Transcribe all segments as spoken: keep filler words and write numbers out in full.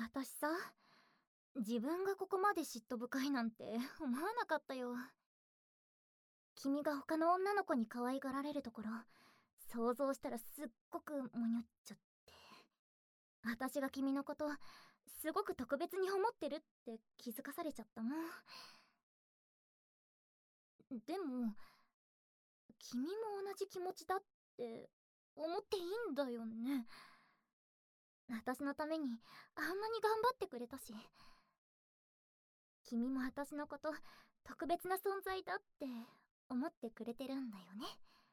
私さ、自分がここまで嫉妬深いなんて思わなかったよ。君が他の女の子に可愛がられるところ想像したらすっごくもにょっちゃって、私が君のことすごく特別に思ってるって気づかされちゃったもん。でも君も同じ気持ちだって思っていいんだよね。私のためにあんなに頑張ってくれたし、君も私のこと特別な存在だって思ってくれてるんだよね。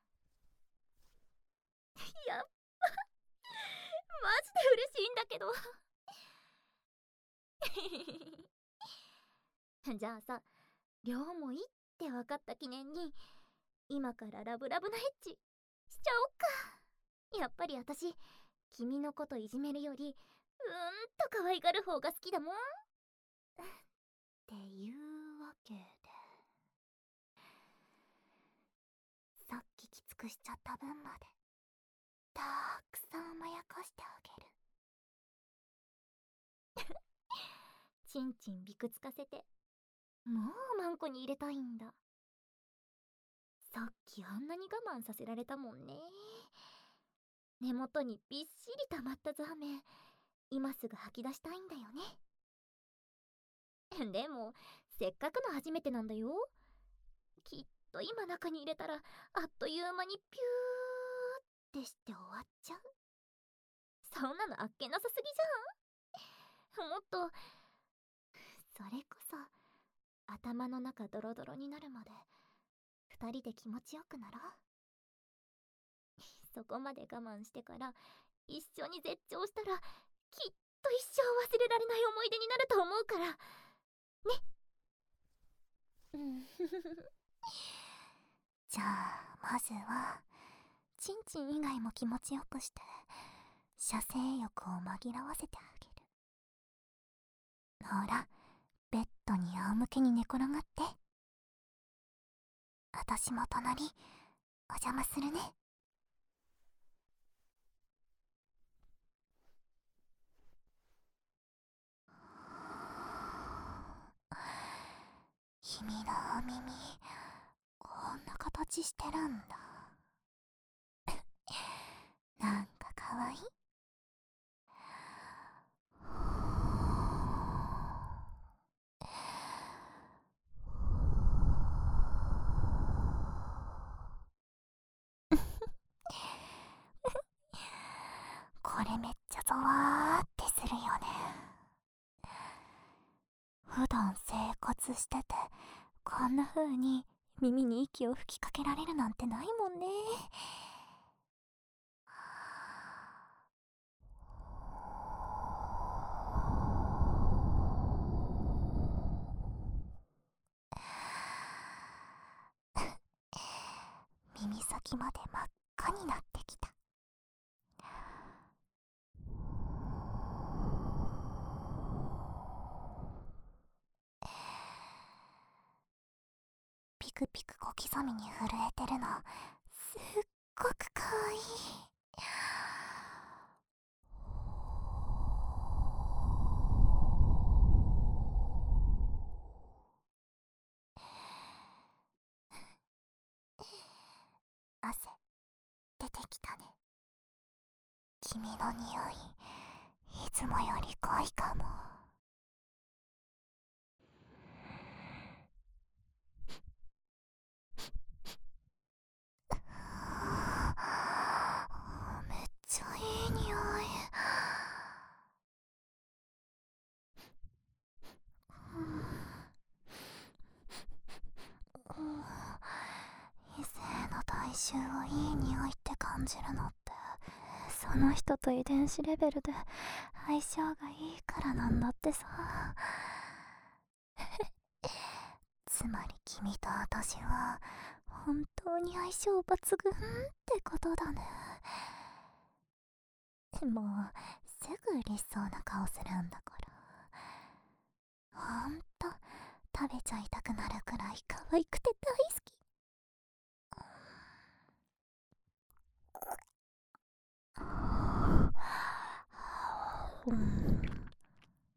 やっぱマジで嬉しいんだけど。じゃあさ、両思いって分かった記念に今からラブラブなエッチしちゃおっか。やっぱり私君のこといじめるよりうんと可愛がる方が好きだもん。っていうわけで、さっききつくしちゃった分までたくさん甘やかしてあげる。ちんちんびくつかせてもうマンコに入れたいんだ。さっきあんなに我慢させられたもんね。根元にびっしり溜まったザーメン今すぐ吐き出したいんだよね。でもせっかくの初めてなんだよ。きっと今中に入れたらあっという間にピューってして終わっちゃう。そんなのあっけなさすぎじゃん。もっとそれこそ頭の中ドロドロになるまで二人で気持ちよくなろう。そこまで我慢してから一緒に絶頂したらきっと一生忘れられない思い出になると思うからね。うんじゃあまずはチンチン以外も気持ちよくして射精欲を紛らわせてあげる。ほら、ベッドに仰向けに寝転がって。私も隣お邪魔するね。君のお耳こんな形してるんだ。なんかかわいい。これめっちゃゾワーってするよね。普段生活しててこんな風に耳に息を吹きかけられるなんてないもんね。耳先まで真っ赤になってきた。ピクピク小刻みに震えてるのすっごくかわいい。汗出てきたね。君の匂いいつもより濃いかも。めっちゃいい匂い。異性の体臭をいい匂いって感じるのってその人と遺伝子レベルで相性がいいからなんだってさ。つまり君と私は本当に相性抜群ってことだね。もうすぐ嬉しそうな顔するんだから、ほんと食べちゃいたくなるくらい可愛くて大好き。うん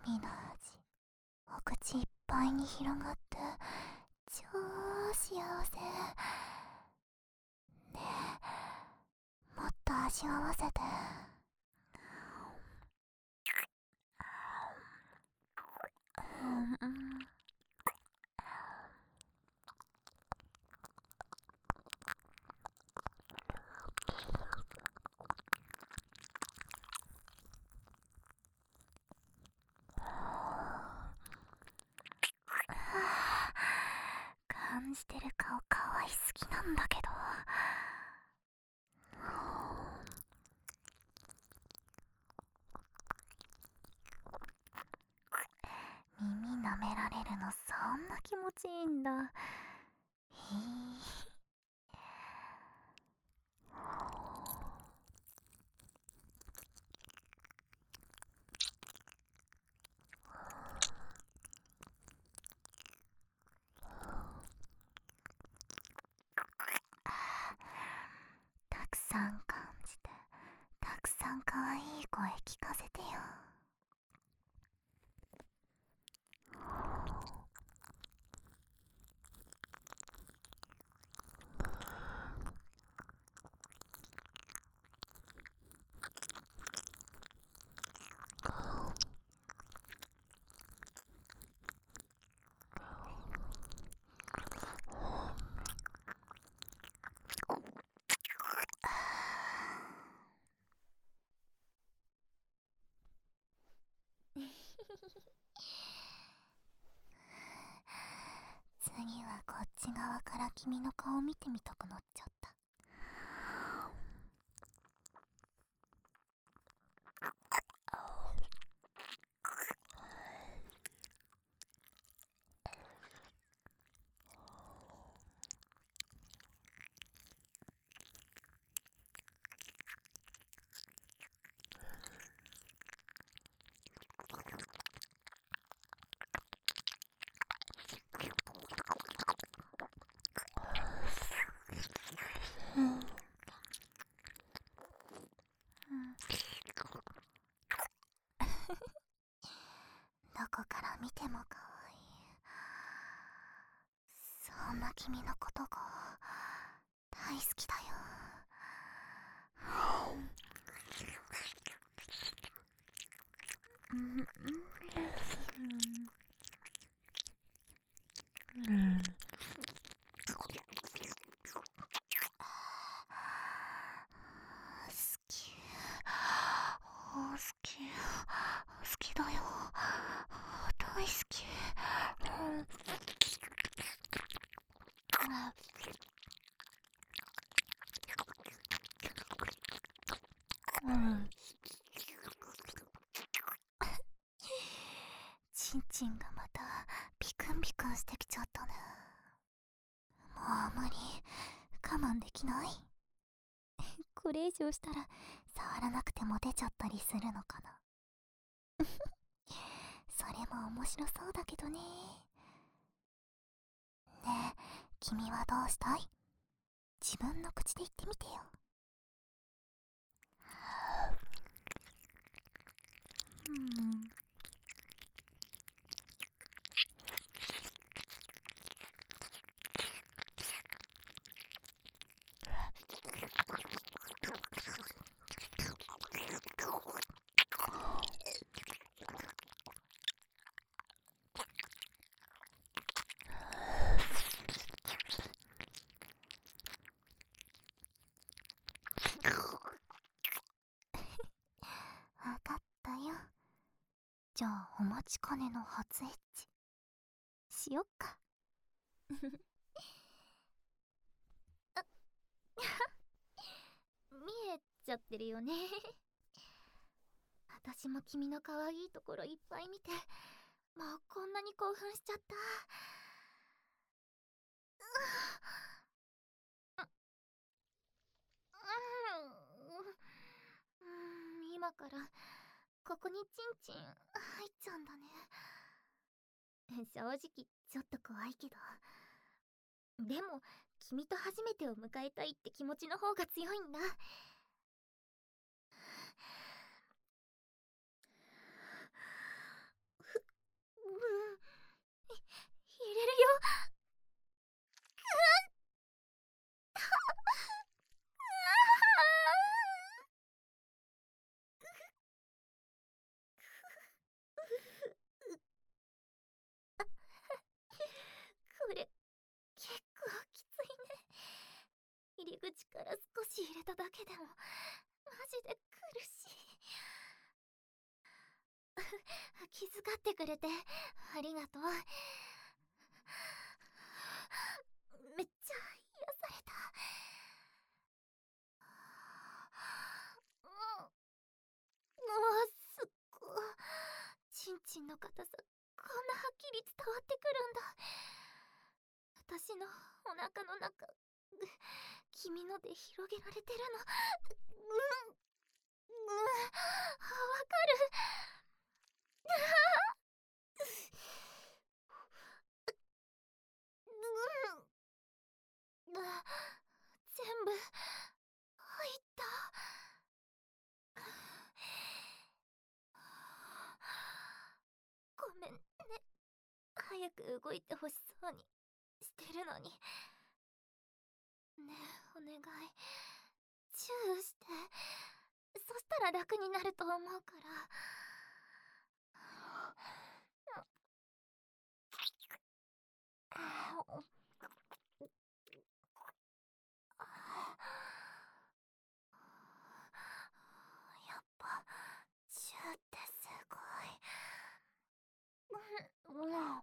リの味、お口いっぱいに広がって超幸せ。ねえ、もっと味わわせて。うんうん。感じてる顔かわいすぎなんだけど。耳舐められるのそんな気持ちいいんだ。へえ。たくさん感じて、たくさんかわいい声聞かせてよ。次はこっち側から君の顔見てみたくなっちゃった。うん、うん、どこから見てもかわいい。そんな君のことが大好きだよ。うんうんうん。好き、好き、好きだよ。大好き。うん。ちんちんがまたピクンピクンしてきちゃったね。もう無理、我慢できない。これ以上したら触らなくても出ちゃったりするのかな。それも面白そうだけどね。ねえ、君はどうしたい？自分の口で言ってみてよ。うん。わかったよ。じゃあお待ちかねの初エッチしよっか。見えちゃってるよね。私も君の可愛いところいっぱい見て、もうこんなに興奮しちゃった。うん、今からここにチンチン入っちゃうんだね。正直ちょっと怖いけど、でも君と初めてを迎えたいって気持ちの方が強いんだ。 これ結構きついね。入り口から少し入れただけでもマジで苦しい。気遣ってくれてありがとう。めっちゃ癒された。もうすっごいちんちんの硬さこんなはっきり伝わってくるんだ。私のお腹の中君ので広げられてるの。うんうんわかる。うん全部入った。ごめんね、早く動いてほしそうにしてるのに。ねえお願い、チューして。そしたら楽になると思うから。やっぱチューってすごい。うんうん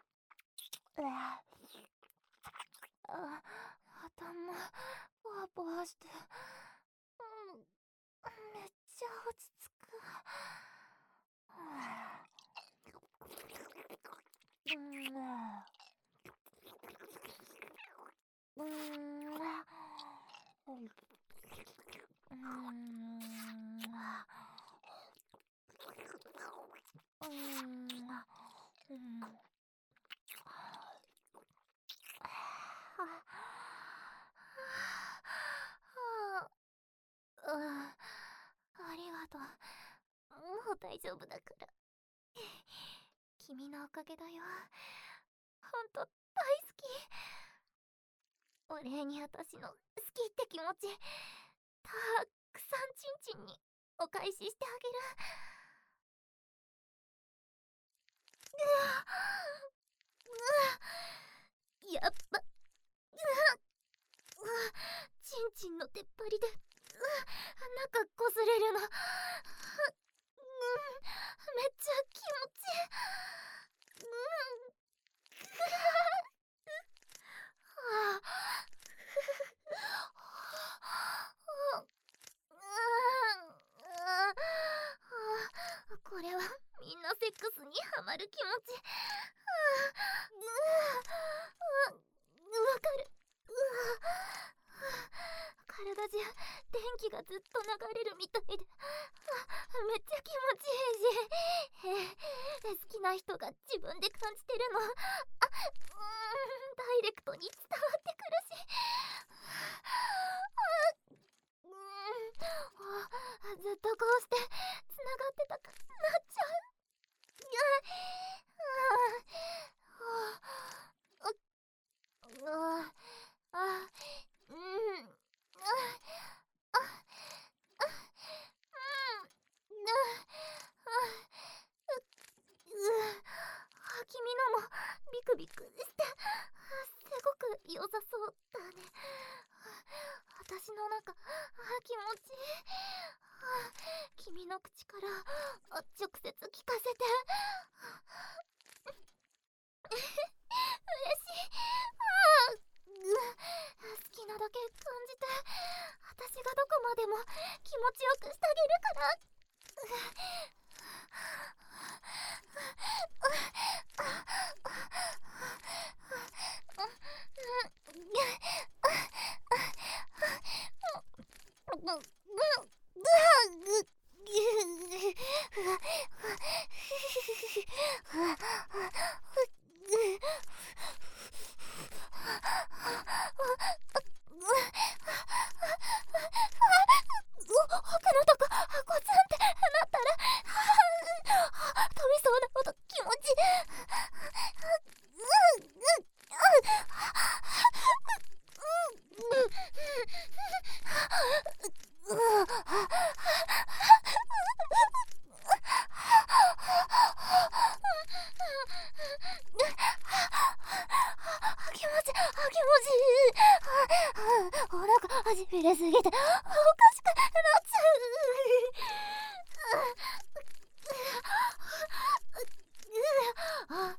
あ頭ポワポワして、うん、めっちゃ落ち着く。うんうんありがとう。もう大丈夫だから。君のおかげだよ。ほんと大好き。お礼に私の好きって気持ちたくさんちんちんにお返ししてあげる。うわうわやっぱうわうわちんちんの出っ張りでうわ中こすれるの。うんめっちゃ気持ちいい。うんはあこれはみんなセックスにハマる気持ち。わかる。体中電気がずっと流れるみたいでめっちゃ気持ちいいし、え好きな人が自分で感じてるのあうんダイレクトに伝わってくるし、うんずっとこうしてつながってたくなっちゃう。ああうん君のもビクビクしてすごく良さそうだね。私の中気持ちいい。君の口から直接聞かせて。嬉しい。好きなだけ感じて私がどこまでも気持ちよくしてあげるから。奥のとこコツンってなったら飛びそうなほど気持ちいい。 気持ち気持ちお腹しびれすぎておかしくなっちゃう。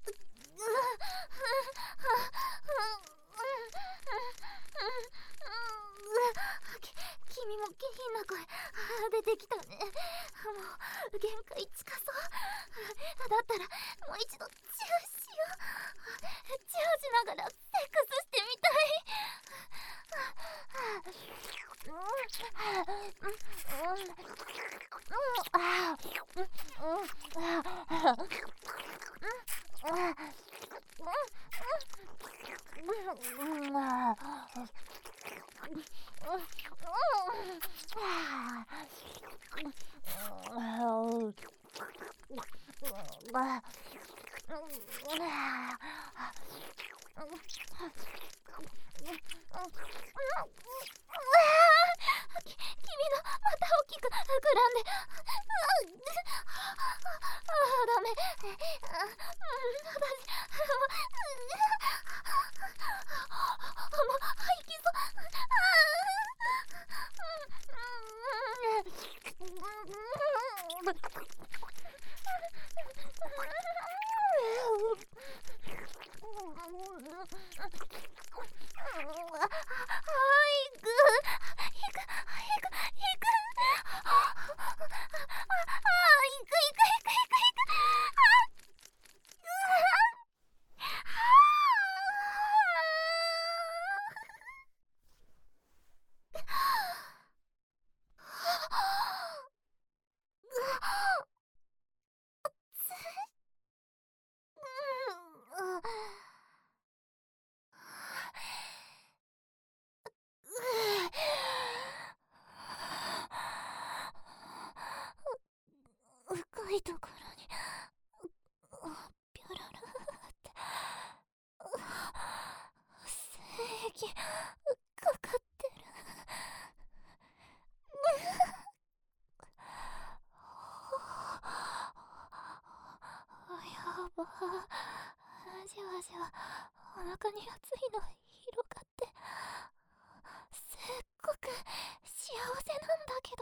君も下品な声出てきたね。もう限界近そう。だったらもう一度チューしよう。チューしながらセックスしてみたい。君のまた大きく膨らんで、ああダメ。私もう吐きそう。深いところにピョロロって精液かかってる。やば、じわじわお腹に熱いの広がって、すっごく幸せなんだけど。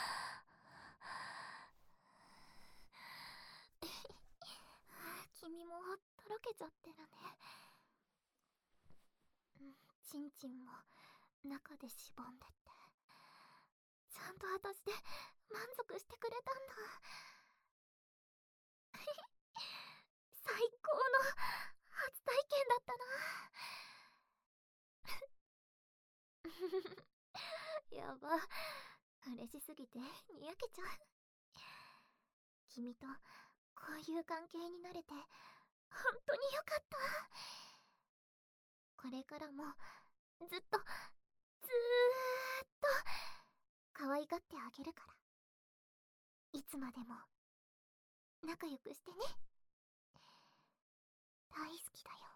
君もとろけちゃってるね。ちんちんも中でしぼんでって、ちゃんと私で満足してくれたんだ。最高の初体験だったな。やば、嬉しすぎてにやけちゃう。君とこういう関係になれて本当によかった。これからもずっとずーっと可愛がってあげるから、いつまでも仲良くしてね。大好きだよ。